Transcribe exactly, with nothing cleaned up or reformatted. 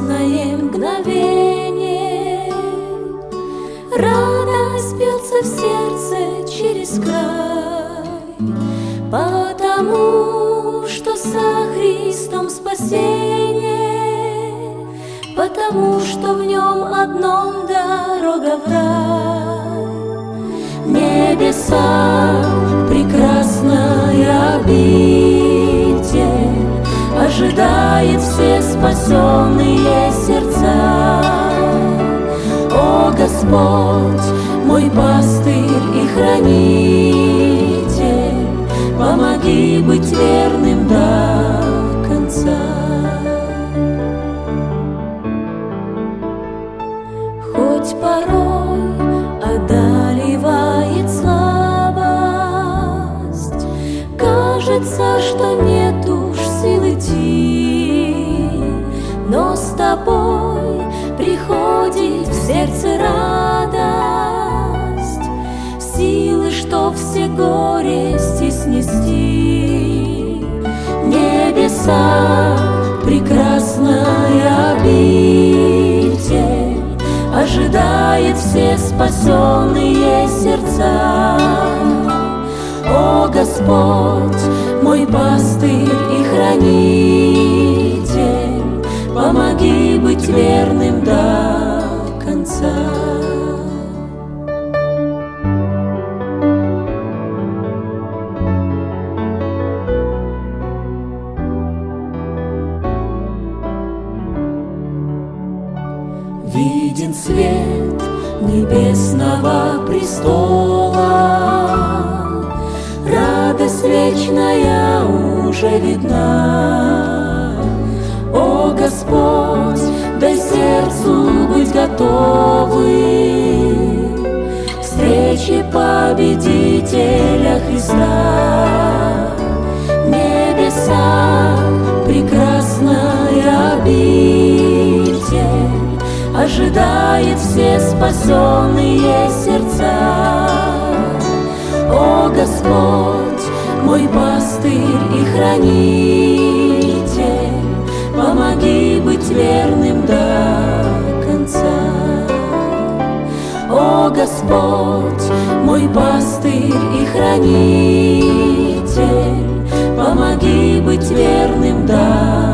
прекрасное мгновение. Радость бьется в сердце через край, потому что со Христом спасение, потому что в нем одном дорога в рай. Небеса прекрасная обитель ожидает все спасенные сердца. О Господь, мой пастырь и хранитель, помоги быть верным до конца. Хоть порой одолевает слабость, кажется, что нет уж сил идти, но с тобой приходит в сердце радость, силы, что все горести снести. Небеса прекрасная обитель ожидает все спасенные сердца. О Господь, мой пастырь и хранитель, помоги быть верным до конца. Виден свет небесного престола, радость вечная уже видна. О Господь, дай сердцу быть готовым к встрече победителя Христа. Небеса прекрасная обитель ожидает все спасенные сердца. О Господь, мой пастырь и хранитель, помоги быть верным до конца. О Господь, мой пастырь и хранитель, помоги быть верным до конца.